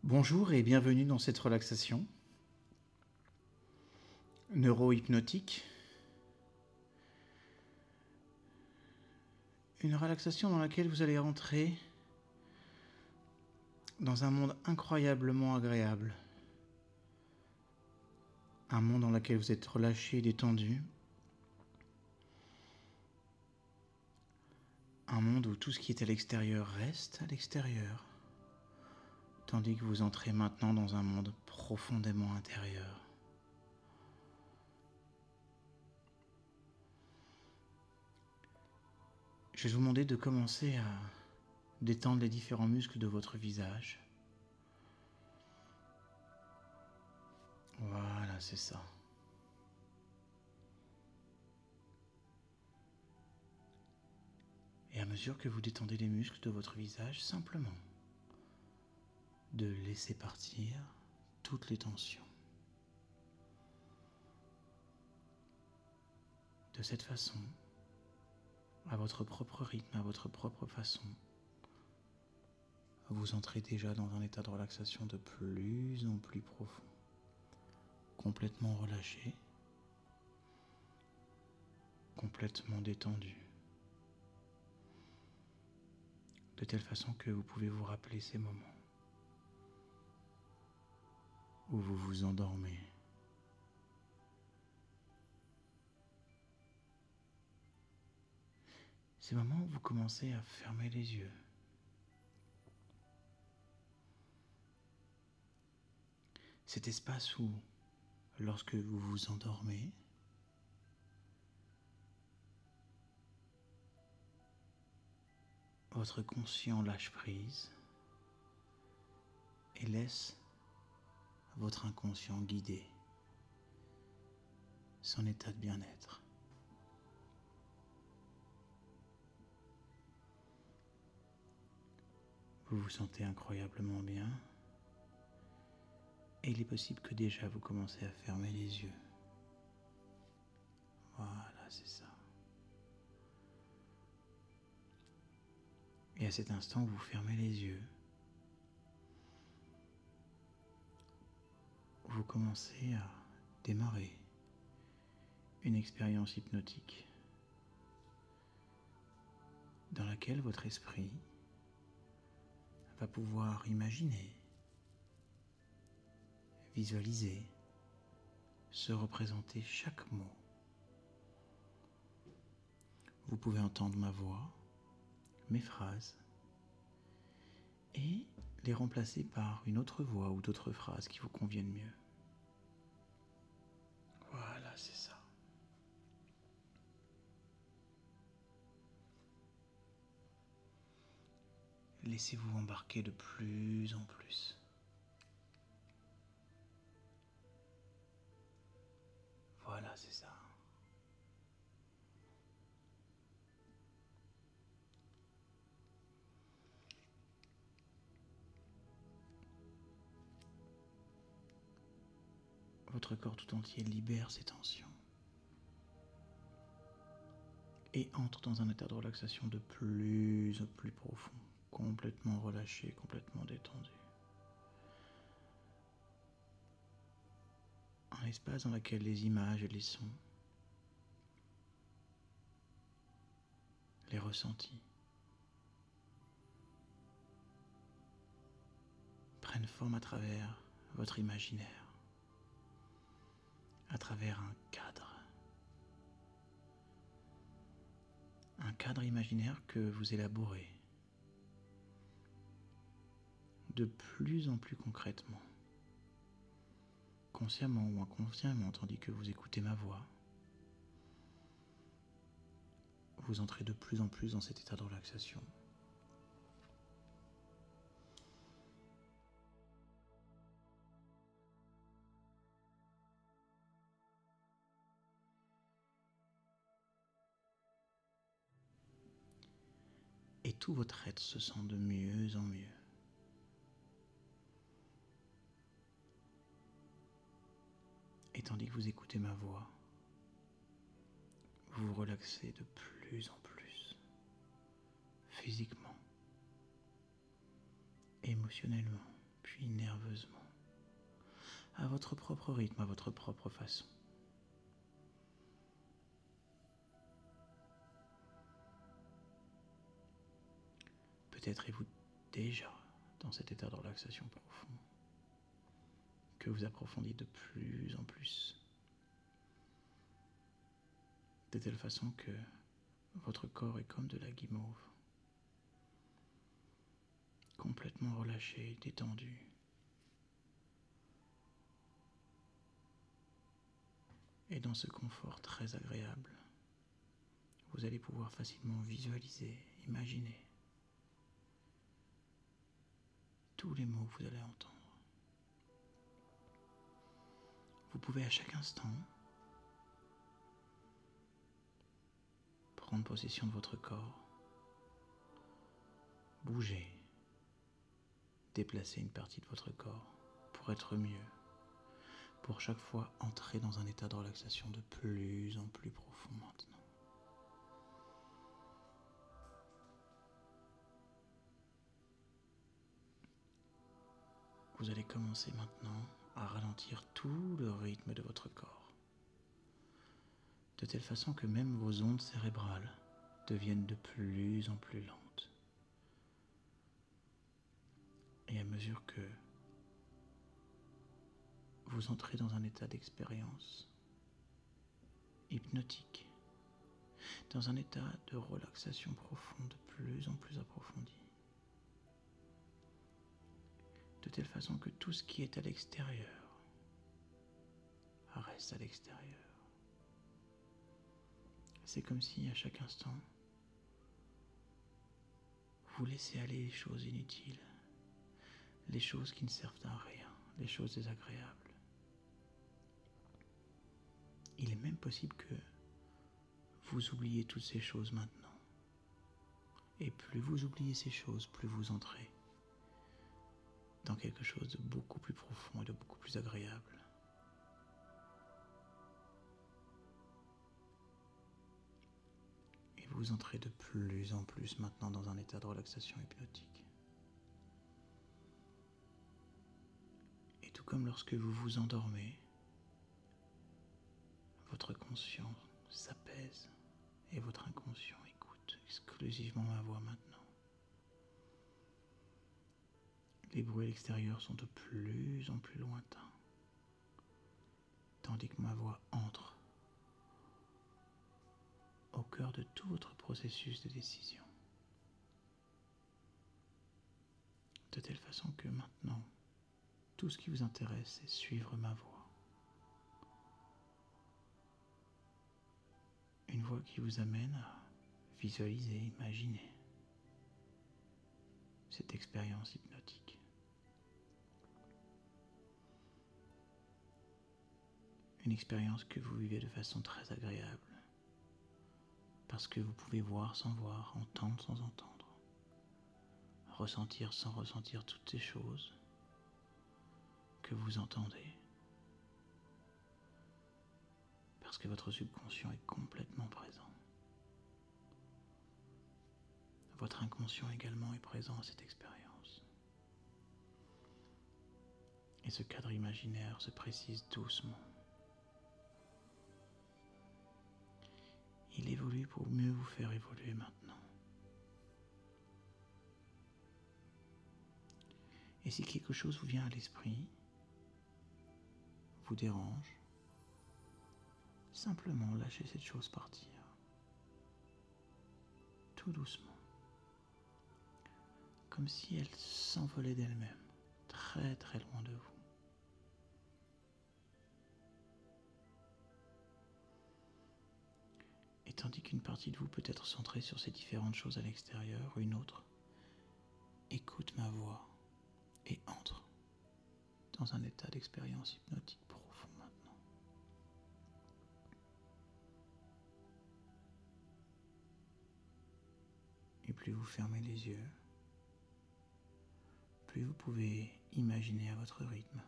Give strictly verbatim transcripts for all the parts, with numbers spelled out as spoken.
Bonjour et bienvenue dans cette relaxation neuro-hypnotique. Une relaxation dans laquelle vous allez rentrer dans un monde incroyablement agréable. Un monde dans lequel vous êtes relâché et détendu. Un monde où tout ce qui est à l'extérieur reste à l'extérieur. Tandis que vous entrez maintenant dans un monde profondément intérieur. Je vais vous demander de commencer à détendre les différents muscles de votre visage. Voilà, c'est ça. Et à mesure que vous détendez les muscles de votre visage, simplement de laisser partir toutes les tensions. De cette façon, à votre propre rythme, à votre propre façon, vous entrez déjà dans un état de relaxation de plus en plus profond, complètement relâché, complètement détendu, de telle façon que vous pouvez vous rappeler ces moments où vous vous endormez. Ces moments où vous commencez à fermer les yeux. Cet espace où, lorsque vous vous endormez, votre conscient lâche prise et laisse votre inconscient guider son état de bien-être. Vous vous sentez incroyablement bien et il est possible que déjà vous commencez à fermer les yeux. Voilà, c'est ça. Et à cet instant où vous fermez les yeux, vous commencez à démarrer une expérience hypnotique dans laquelle votre esprit va pouvoir imaginer, visualiser, se représenter chaque mot. Vous pouvez entendre ma voix, mes phrases, et les remplacer par une autre voix ou d'autres phrases qui vous conviennent mieux. Voilà, c'est ça. Laissez-vous embarquer de plus en plus. Voilà, c'est ça. Votre corps tout entier libère ses tensions et entre dans un état de relaxation de plus en plus profond, complètement relâché, complètement détendu. Un espace dans lequel les images et les sons, les ressentis, prennent forme à travers votre imaginaire, à travers un cadre. Un cadre imaginaire que vous élaborez de plus en plus concrètement, consciemment ou inconsciemment, tandis que vous écoutez ma voix. Vous entrez de plus en plus dans cet état de relaxation. Et tout votre être se sent de mieux en mieux. Et tandis que vous écoutez ma voix, vous vous relaxez de plus en plus, physiquement, émotionnellement, puis puis nerveusement, à votre propre rythme, à votre propre façon. Peut-être êtes-vous déjà dans cet état de relaxation profond que vous approfondissez de plus en plus, de telle façon que votre corps est comme de la guimauve, complètement relâché, détendu. Et dans ce confort très agréable, vous allez pouvoir facilement visualiser, imaginer tous les mots que vous allez entendre. Vous pouvez à chaque instant prendre possession de votre corps, bouger, déplacer une partie de votre corps pour être mieux, pour chaque fois entrer dans un état de relaxation de plus en plus profond maintenant. Vous allez commencer maintenant à ralentir tout le rythme de votre corps, de telle façon que même vos ondes cérébrales deviennent de plus en plus lentes. Et à mesure que vous entrez dans un état d'expérience hypnotique, dans un état de relaxation profonde de plus en plus approfondi, de telle façon que tout ce qui est à l'extérieur reste à l'extérieur. C'est comme si à chaque instant, vous laissez aller les choses inutiles, les choses qui ne servent à rien, les choses désagréables. Il est même possible que vous oubliez toutes ces choses maintenant. Et plus vous oubliez ces choses, plus vous entrez dans quelque chose de beaucoup plus profond et de beaucoup plus agréable. Et vous entrez de plus en plus maintenant dans un état de relaxation hypnotique. Et tout comme lorsque vous vous endormez, votre conscient s'apaise et votre inconscient écoute exclusivement ma voix maintenant. Les bruits à l'extérieur sont de plus en plus lointains, tandis que ma voix entre au cœur de tout votre processus de décision. De telle façon que maintenant, tout ce qui vous intéresse, c'est suivre ma voix. Une voix qui vous amène à visualiser, imaginer cette expérience hypnotique. Une expérience que vous vivez de façon très agréable, parce que vous pouvez voir sans voir, entendre sans entendre, ressentir sans ressentir toutes ces choses que vous entendez, parce que votre subconscient est complètement présent. Votre inconscient également est présent à cette expérience. Et ce cadre imaginaire se précise doucement. Il évolue pour mieux vous faire évoluer maintenant. Et si quelque chose vous vient à l'esprit, vous dérange, simplement lâchez cette chose partir. Tout doucement. Comme si elle s'envolait d'elle-même, très très loin de vous. Et tandis qu'une partie de vous peut être centrée sur ces différentes choses à l'extérieur, une autre écoute ma voix et entre dans un état d'expérience hypnotique profond maintenant. Et plus vous fermez les yeux, plus vous pouvez imaginer à votre rythme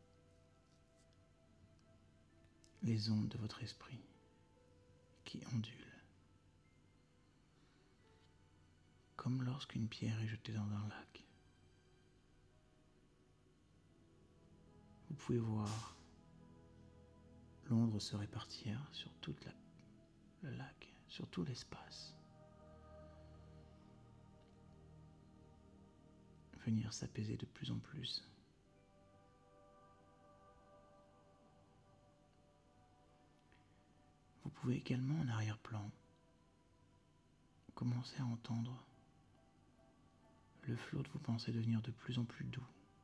les ondes de votre esprit qui ondulent, comme lorsqu'une pierre est jetée dans un lac. pouvez voir l'ombre se répartir sur toute la, le lac, sur tout l'espace. Venir s'apaiser de plus en plus. Vous pouvez également en arrière-plan commencer à entendre le flot de vos pensées devenir de plus en plus doux.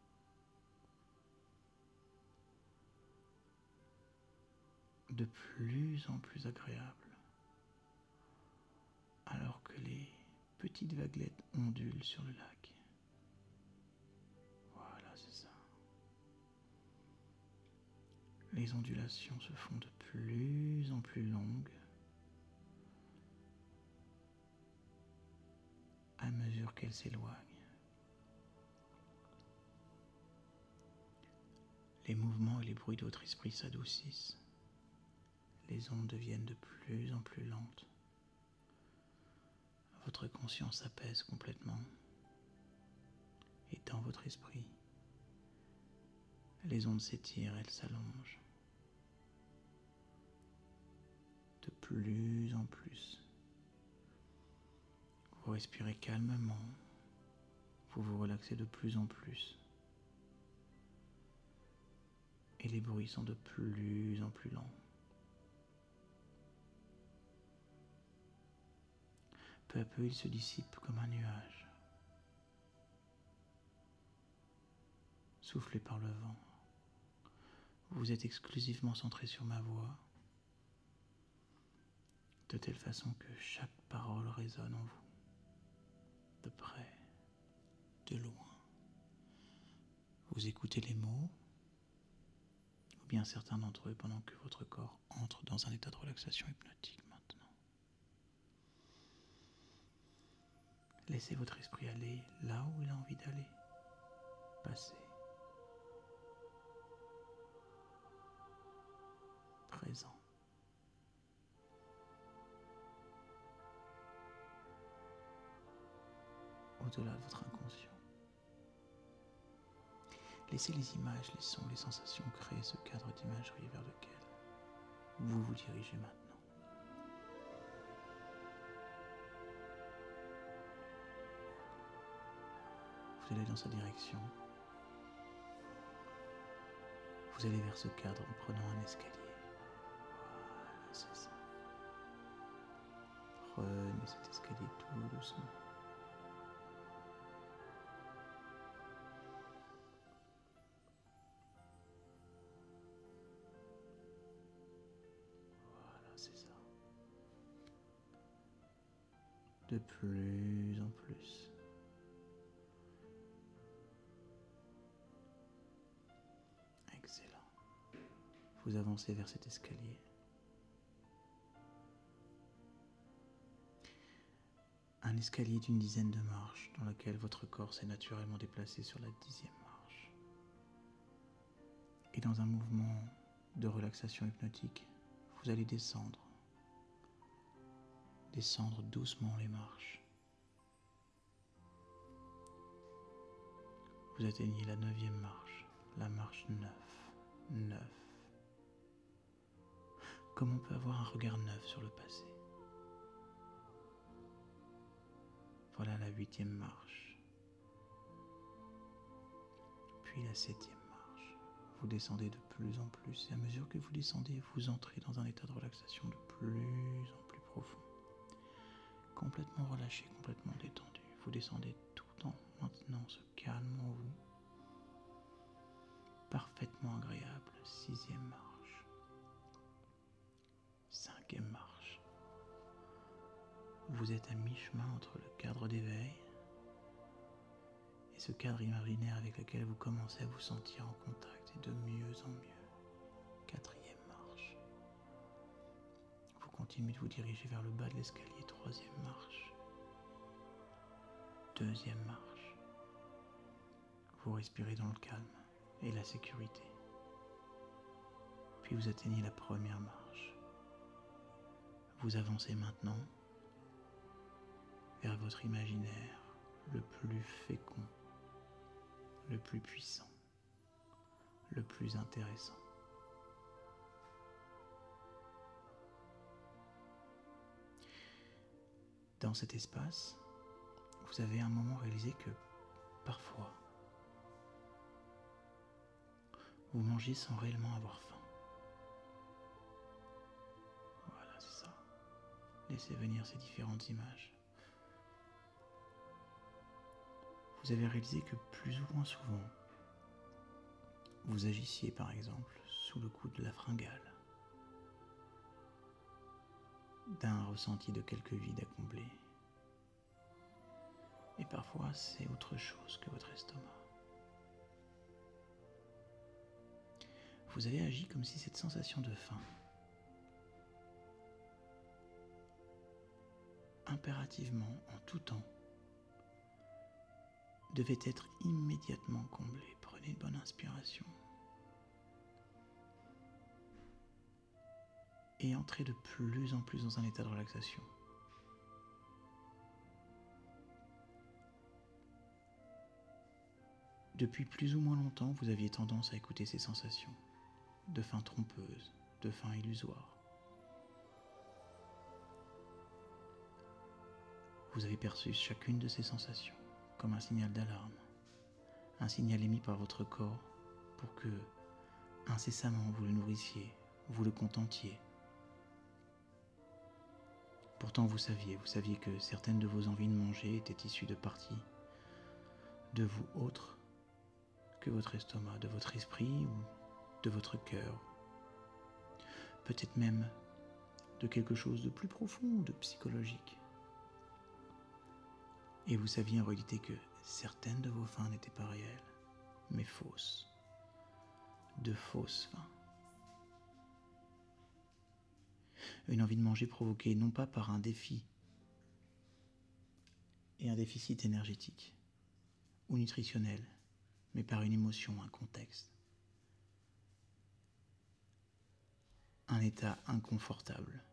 De plus en plus agréable. Alors que les petites vaguelettes ondulent sur le lac. Voilà, c'est ça. Les ondulations se font de plus en plus longues à mesure qu'elles s'éloignent. Les mouvements et les bruits de votre esprit s'adoucissent. Les ondes deviennent de plus en plus lentes. Votre conscience s'apaise complètement. Et dans votre esprit, les ondes s'étirent, elles s'allongent. De plus en plus. Vous respirez calmement. Vous vous relaxez de plus en plus. Et les bruits sont de plus en plus lents. Peu à peu, ils se dissipent comme un nuage, soufflé par le vent. Vous êtes exclusivement centré sur ma voix, de telle façon que chaque parole résonne en vous, de près, de loin. Vous écoutez les mots, ou bien certains d'entre eux, pendant que votre corps entre dans un état de relaxation hypnotique maintenant. Laissez votre esprit aller là où il a envie d'aller. Passé. Présent. Au-delà de votre inconscient. Laissez les images, les sons, les sensations créer ce cadre d'imagerie vers lequel vous vous dirigez maintenant. Vous allez dans sa direction. Vous allez vers ce cadre en prenant un escalier. Voilà, c'est ça. Prenez cet escalier tout doucement. Voilà, c'est ça. De plus en plus. Excellent. Vous avancez vers cet escalier. Un escalier d'une dizaine de marches dans lequel votre corps s'est naturellement déplacé sur la dixième marche. Et dans un mouvement de relaxation hypnotique, vous allez descendre. Descendre doucement les marches. Vous atteignez la neuvième marche, la marche neuf. Neuf. Comme on peut avoir un regard neuf sur le passé. Voilà la huitième marche. Puis la septième marche. Vous descendez de plus en plus et à mesure que vous descendez, vous entrez dans un état de relaxation de plus en plus profond. Complètement relâché, complètement détendu. Vous descendez tout en maintenant ce calme en vous. Parfaitement agréable. Sixième marche. Cinquième marche. Vous êtes à mi-chemin entre le cadre d'éveil et ce cadre imaginaire avec lequel vous commencez à vous sentir en contact et de mieux en mieux. Quatrième marche. Vous continuez de vous diriger vers le bas de l'escalier. Troisième marche. Deuxième marche. Vous respirez dans le calme et la sécurité. Puis vous atteignez la première marche. Vous avancez maintenant vers votre imaginaire le plus fécond, le plus puissant, le plus intéressant. Dans cet espace, vous avez un moment réalisé que parfois, vous mangez sans réellement avoir faim. Voilà, c'est ça. Laissez venir ces différentes images. Vous avez réalisé que plus ou moins souvent, vous agissiez par exemple sous le coup de la fringale, d'un ressenti de quelque vide à combler. Et parfois, c'est autre chose que votre estomac. Vous avez agi comme si cette sensation de faim, impérativement, en tout temps, devait être immédiatement comblée. Prenez une bonne inspiration. Et entrez de plus en plus dans un état de relaxation. Depuis plus ou moins longtemps, vous aviez tendance à écouter ces sensations, de faim trompeuse, de faim illusoire. Vous avez perçu chacune de ces sensations comme un signal d'alarme, un signal émis par votre corps pour que, incessamment, vous le nourrissiez, vous le contentiez. Pourtant, vous saviez, vous saviez que certaines de vos envies de manger étaient issues de parties de vous autres que votre estomac, de votre esprit ou de votre cœur. Peut-être même de quelque chose de plus profond ou de psychologique. Et vous saviez en réalité que certaines de vos faims n'étaient pas réelles, mais fausses. De fausses faims. Une envie de manger provoquée non pas par un défi et un déficit énergétique ou nutritionnel, mais par une émotion, un contexte. Un état inconfortable.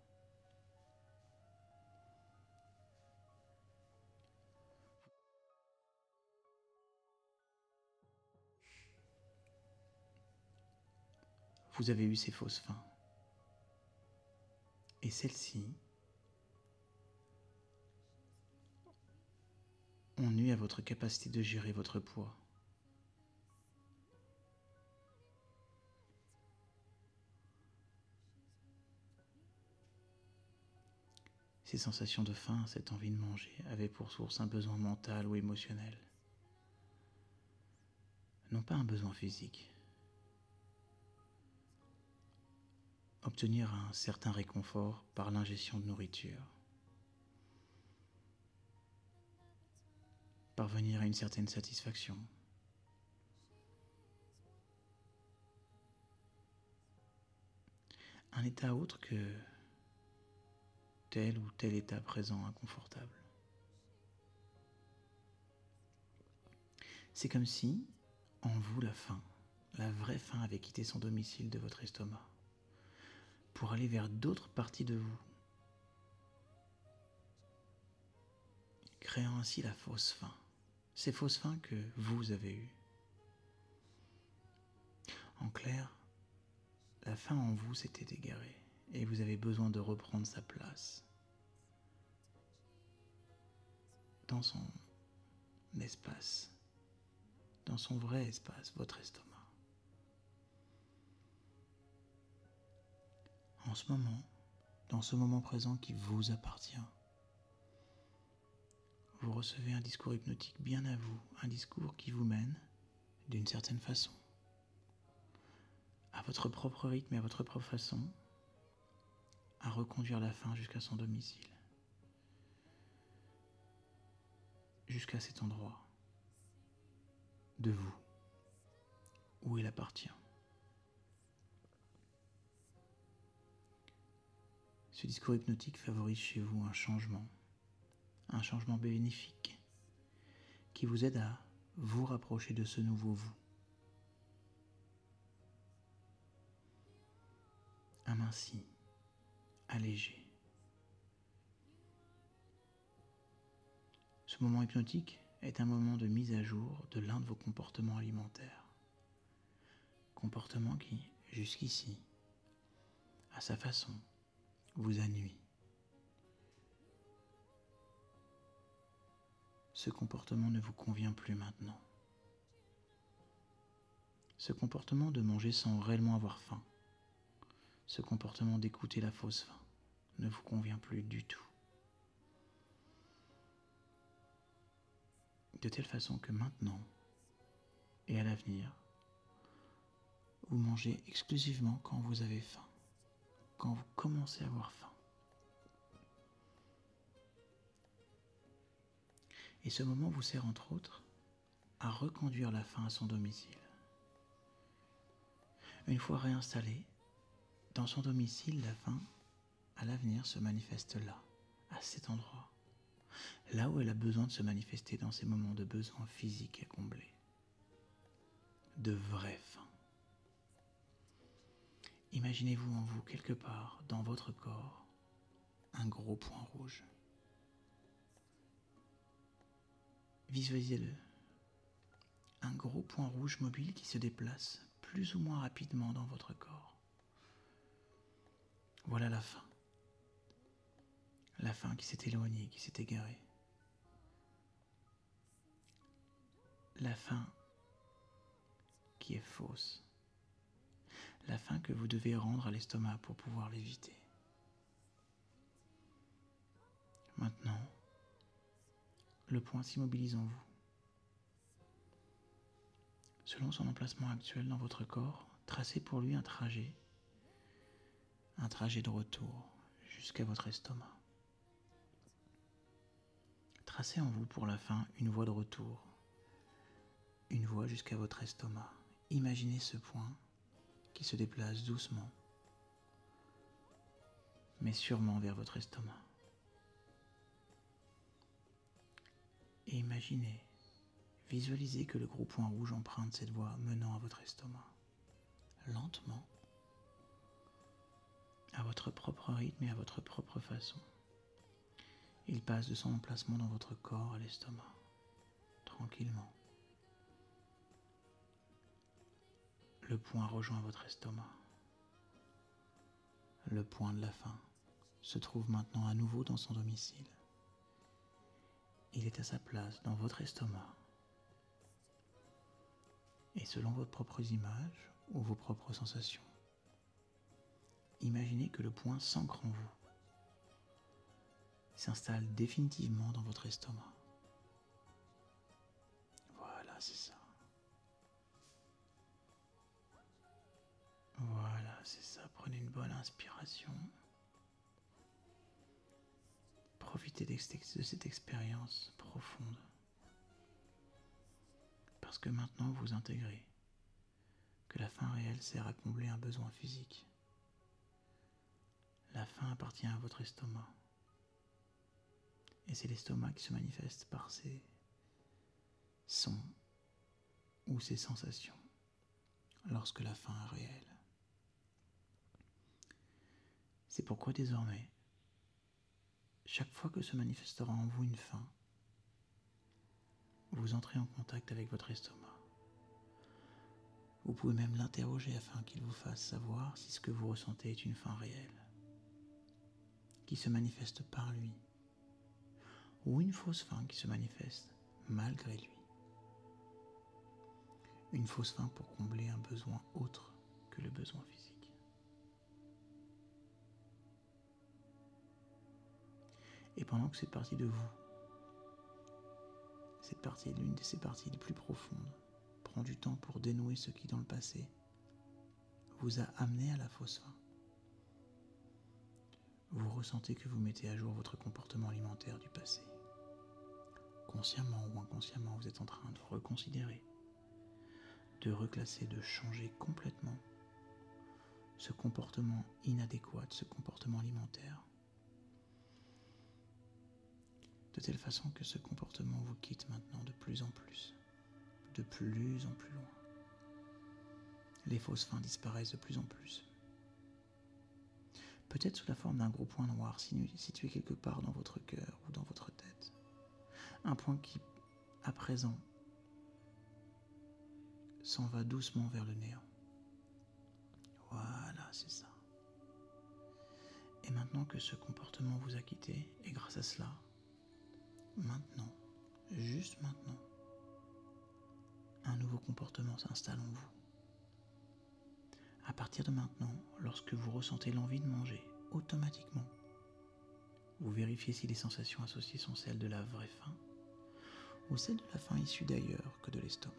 Vous avez eu ces fausses faims. Et celles-ci ont nui à votre capacité de gérer votre poids. Ces sensations de faim, cette envie de manger, avaient pour source un besoin mental ou émotionnel. Non pas un besoin physique. Obtenir un certain réconfort par l'ingestion de nourriture. Parvenir à une certaine satisfaction. Un état autre que tel ou tel état présent inconfortable. C'est comme si, en vous, la faim, la vraie faim avait quitté son domicile de votre estomac pour aller vers d'autres parties de vous, créant ainsi la fausse faim, ces fausses faims que vous avez eues. En clair, la faim en vous s'était égarée et vous avez besoin de reprendre sa place dans son espace, dans son vrai espace, votre estomac. En ce moment, dans ce moment présent qui vous appartient, vous recevez un discours hypnotique bien à vous, un discours qui vous mène, d'une certaine façon, à votre propre rythme et à votre propre façon, à reconduire la faim jusqu'à son domicile, jusqu'à cet endroit de vous, où elle appartient. Ce discours hypnotique favorise chez vous un changement, un changement bénéfique, qui vous aide à vous rapprocher de ce nouveau vous. Aminci, allégé. Ce moment hypnotique est un moment de mise à jour de l'un de vos comportements alimentaires. comportement qui, jusqu'ici, à sa façon, vous a nui. Ce comportement ne vous convient plus maintenant. Ce comportement de manger sans réellement avoir faim, ce comportement d'écouter la fausse faim, ne vous convient plus du tout. De telle façon que maintenant et à l'avenir, vous mangez exclusivement quand vous avez faim, quand vous commencez à avoir faim. Et ce moment vous sert entre autres à reconduire la faim à son domicile. Une fois réinstallée, dans son domicile, la faim, à l'avenir, se manifeste là, à cet endroit, là où elle a besoin de se manifester dans ces moments de besoin physique à combler. De vraie faim. Imaginez-vous en vous, quelque part, dans votre corps, un gros point rouge. Visualisez-le. Un gros point rouge mobile qui se déplace plus ou moins rapidement dans votre corps. Voilà la faim. La faim qui s'est éloignée, qui s'est égarée. La faim qui est fausse. La faim que vous devez rendre à l'estomac pour pouvoir l'éviter. Maintenant, le point s'immobilise en vous. Selon son emplacement actuel dans votre corps, tracez pour lui un trajet, un trajet de retour jusqu'à votre estomac. Tracez en vous pour la fin une voie de retour, une voie jusqu'à votre estomac. Imaginez ce point qui se déplace doucement, mais sûrement vers votre estomac. Et imaginez, visualisez que le gros point rouge emprunte cette voie menant à votre estomac. Lentement, à votre propre rythme et à votre propre façon. Il passe de son emplacement dans votre corps à l'estomac, tranquillement. Le point rejoint votre estomac. Le point de la faim se trouve maintenant à nouveau dans son domicile. Il est à sa place dans votre estomac. Et selon vos propres images ou vos propres sensations, imaginez que le point s'ancre en vous, s'installe définitivement dans votre estomac. Voilà, c'est ça. Voilà, c'est ça. Prenez une bonne inspiration. Profitez de cette expérience profonde. Parce que maintenant vous intégrez que la faim réelle sert à combler un besoin physique. La faim appartient à votre estomac. Et c'est l'estomac qui se manifeste par ses sons ou ses sensations lorsque la faim est réelle. C'est pourquoi désormais, chaque fois que se manifestera en vous une faim, vous entrez en contact avec votre estomac. Vous pouvez même l'interroger afin qu'il vous fasse savoir si ce que vous ressentez est une faim réelle, qui se manifeste par lui, ou une fausse faim qui se manifeste malgré lui. Une fausse faim pour combler un besoin autre que le besoin physique. Et pendant que cette partie de vous, cette partie, l'une de ces parties les plus profondes, prend du temps pour dénouer ce qui, dans le passé, vous a amené à la fausse faim, vous ressentez que vous mettez à jour votre comportement alimentaire du passé. Consciemment ou inconsciemment, vous êtes en train de reconsidérer, de reclasser, de changer complètement ce comportement inadéquat, ce comportement alimentaire, de telle façon que ce comportement vous quitte maintenant de plus en plus, de plus en plus loin. Les fausses faims disparaissent de plus en plus. Peut-être sous la forme d'un gros point noir situé quelque part dans votre cœur ou dans votre tête. Un point qui, à présent, s'en va doucement vers le néant. c'est ça. Et maintenant que ce comportement vous a quitté, et grâce à cela, maintenant, juste maintenant, un nouveau comportement s'installe en vous. À partir de maintenant, lorsque vous ressentez l'envie de manger, automatiquement, vous vérifiez si les sensations associées sont celles de la vraie faim ou celles de la faim issue d'ailleurs que de l'estomac.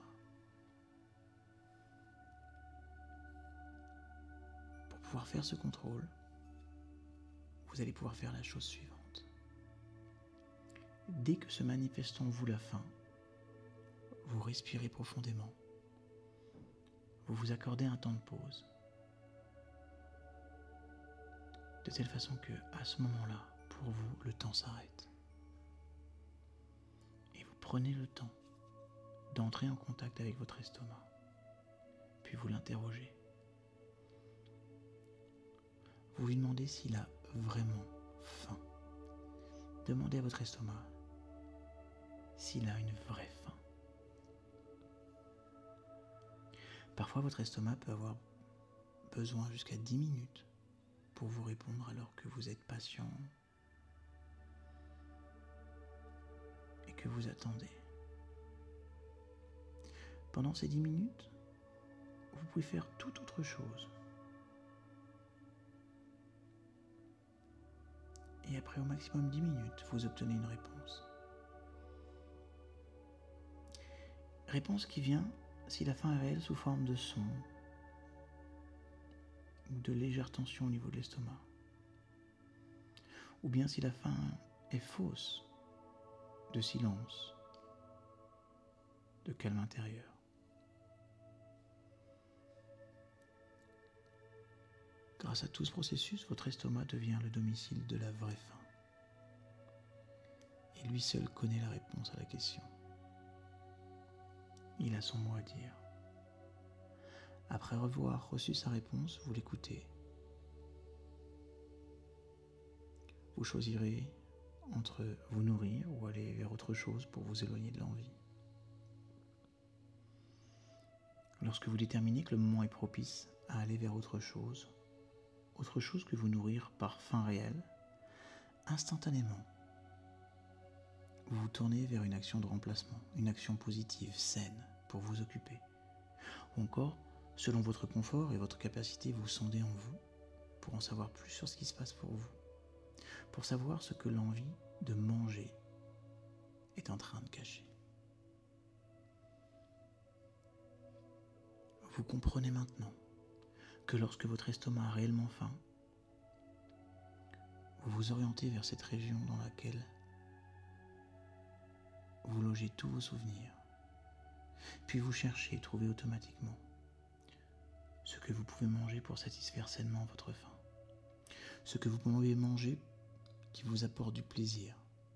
Pour pouvoir faire ce contrôle, vous allez pouvoir faire la chose suivante. Dès que se manifeste en vous la faim, vous respirez profondément. Vous vous accordez un temps de pause. De telle façon que, à ce moment-là, pour vous, le temps s'arrête. Et vous prenez le temps d'entrer en contact avec votre estomac. Puis vous l'interrogez. Vous lui demandez s'il a vraiment faim. Demandez à votre estomac s'il a une vraie faim. Parfois, votre estomac peut avoir besoin jusqu'à dix minutes pour vous répondre alors que vous êtes patient et que vous attendez. Pendant ces dix minutes, vous pouvez faire toute autre chose. Et après au maximum dix minutes, vous obtenez une réponse. Réponse qui vient si la faim est réelle sous forme de son ou de légère tension au niveau de l'estomac. Ou bien si la faim est fausse, de silence, de calme intérieur. Grâce à tout ce processus, votre estomac devient le domicile de la vraie faim. Et lui seul connaît la réponse à la question. Il a son mot à dire. Après avoir reçu sa réponse, vous l'écoutez. Vous choisirez entre vous nourrir ou aller vers autre chose pour vous éloigner de l'envie. Lorsque vous déterminez que le moment est propice à aller vers autre chose, autre chose que vous nourrir par faim réelle, instantanément, vous vous tournez vers une action de remplacement, une action positive, saine, pour vous occuper. Ou encore, selon votre confort et votre capacité, vous sondez en vous pour en savoir plus sur ce qui se passe pour vous, pour savoir ce que l'envie de manger est en train de cacher. Vous comprenez maintenant que lorsque votre estomac a réellement faim, vous vous orientez vers cette région dans laquelle vous logez tous vos souvenirs, puis vous cherchez et trouvez automatiquement ce que vous pouvez manger pour satisfaire sainement votre faim, ce que vous pouvez manger qui vous apporte du plaisir,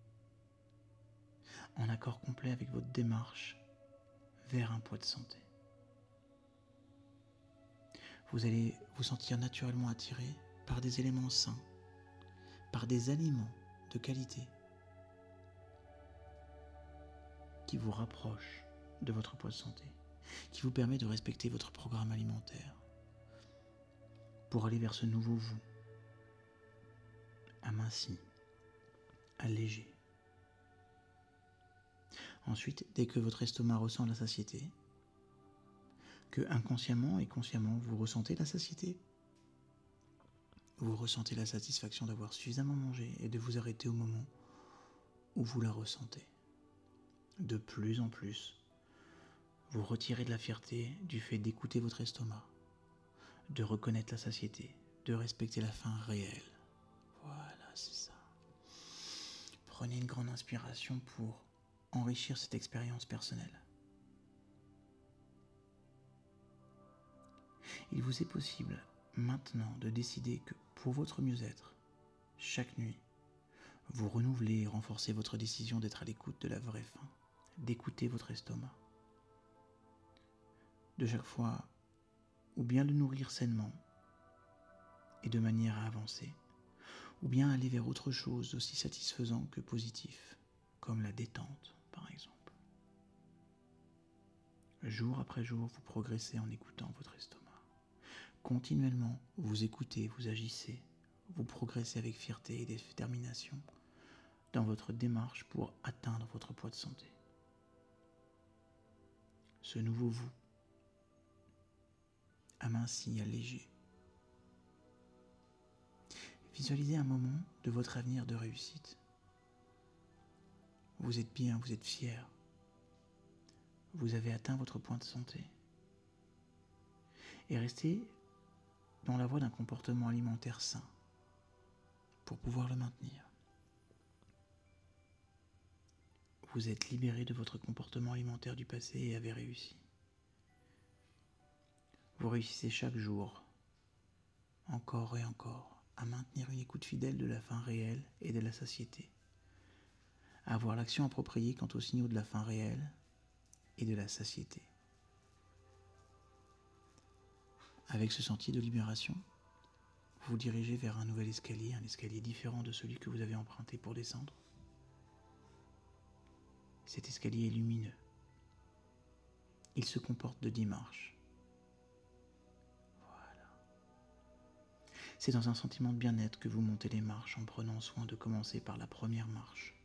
en accord complet avec votre démarche vers un poids de santé. Vous allez vous sentir naturellement attiré par des éléments sains, par des aliments de qualité qui vous rapprochent de votre poids de santé, qui vous permet de respecter votre programme alimentaire pour aller vers ce nouveau vous, aminci, allégé. Ensuite, dès que votre estomac ressent la satiété, que inconsciemment et consciemment vous ressentez la satiété, vous ressentez la satisfaction d'avoir suffisamment mangé et de vous arrêter au moment où vous la ressentez. De plus en plus, vous retirez de la fierté du fait d'écouter votre estomac, de reconnaître la satiété, de respecter la faim réelle. Voilà, c'est ça. Prenez une grande inspiration pour enrichir cette expérience personnelle. Il vous est possible maintenant de décider que pour votre mieux-être, chaque nuit, vous renouvelez et renforcez votre décision d'être à l'écoute de la vraie faim, d'écouter votre estomac. De chaque fois, ou bien le nourrir sainement et de manière à avancer, ou bien aller vers autre chose d'aussi satisfaisant que positif, comme la détente par exemple. Jour après jour, vous progressez en écoutant votre estomac. continuellement, vous écoutez, vous agissez, vous progressez avec fierté et détermination dans votre démarche pour atteindre votre poids de santé. Ce nouveau vous, aminci, allégé. Visualisez un moment de votre avenir de réussite. Vous êtes bien, vous êtes fier. Vous avez atteint votre point de santé. Et restez dans la voie d'un comportement alimentaire sain pour pouvoir le maintenir. Vous êtes libéré de votre comportement alimentaire du passé et avez réussi. Vous réussissez chaque jour, encore et encore, à maintenir une écoute fidèle de la faim réelle et de la satiété, à avoir l'action appropriée quant aux signaux de la faim réelle et de la satiété. Avec ce sentier de libération, vous vous dirigez vers un nouvel escalier, un escalier différent de celui que vous avez emprunté pour descendre. Cet escalier est lumineux. Il se comporte de dix marches. Voilà. C'est dans un sentiment de bien-être que vous montez les marches en prenant soin de commencer par la première marche.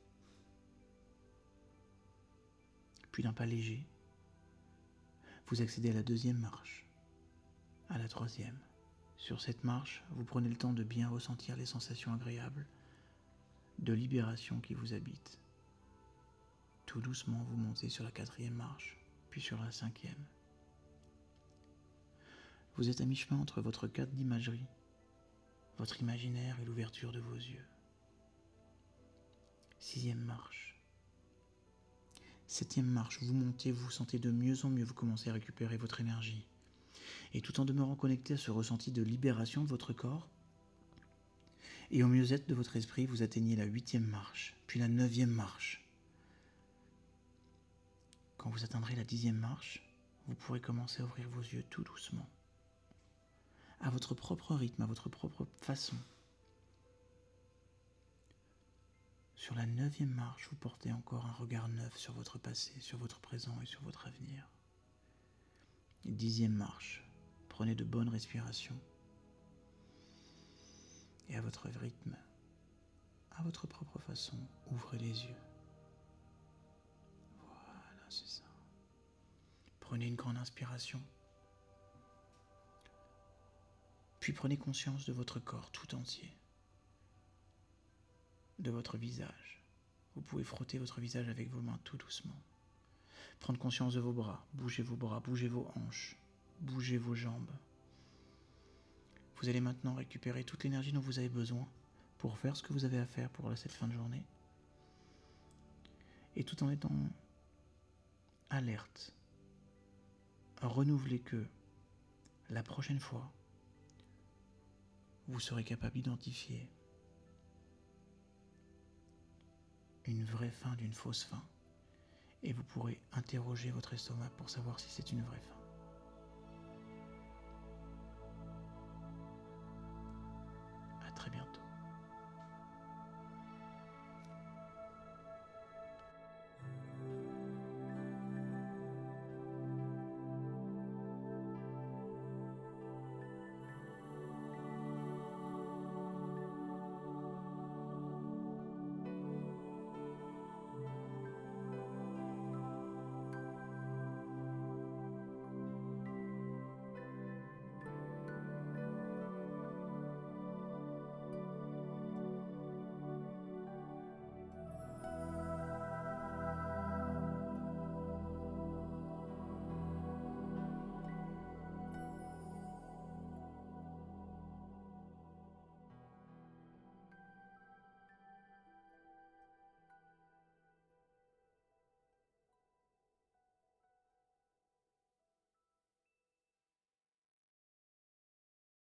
Puis d'un pas léger, vous accédez à la deuxième marche, à la troisième. Sur cette marche, vous prenez le temps de bien ressentir les sensations agréables de libération qui vous habitent. Tout doucement, vous montez sur la quatrième marche, puis sur la cinquième. Vous êtes à mi-chemin entre votre cadre d'imagerie, votre imaginaire et l'ouverture de vos yeux. Sixième marche. Septième marche, vous montez, vous vous sentez de mieux en mieux, vous commencez à récupérer votre énergie. Et tout en demeurant connecté à ce ressenti de libération de votre corps et au mieux-être de votre esprit, vous atteignez la huitième marche, puis la neuvième marche. Quand vous atteindrez la dixième marche, vous pourrez commencer à ouvrir vos yeux tout doucement, à votre propre rythme, à votre propre façon. Sur la neuvième marche, vous portez encore un regard neuf sur votre passé, sur votre présent et sur votre avenir. Dixième marche, prenez de bonnes respirations et à votre rythme, à votre propre façon, ouvrez les yeux. Voilà, c'est ça. Prenez une grande inspiration, puis prenez conscience de votre corps tout entier, de votre visage. Vous pouvez frotter votre visage avec vos mains tout doucement. Prendre conscience de vos bras, bougez vos bras, bougez vos hanches, bougez vos jambes. Vous allez maintenant récupérer toute l'énergie dont vous avez besoin pour faire ce que vous avez à faire pour cette fin de journée. Et tout en étant alerte, renouvelez que la prochaine fois, vous serez capable d'identifier une vraie faim d'une fausse faim et vous pourrez interroger votre estomac pour savoir si c'est une vraie faim.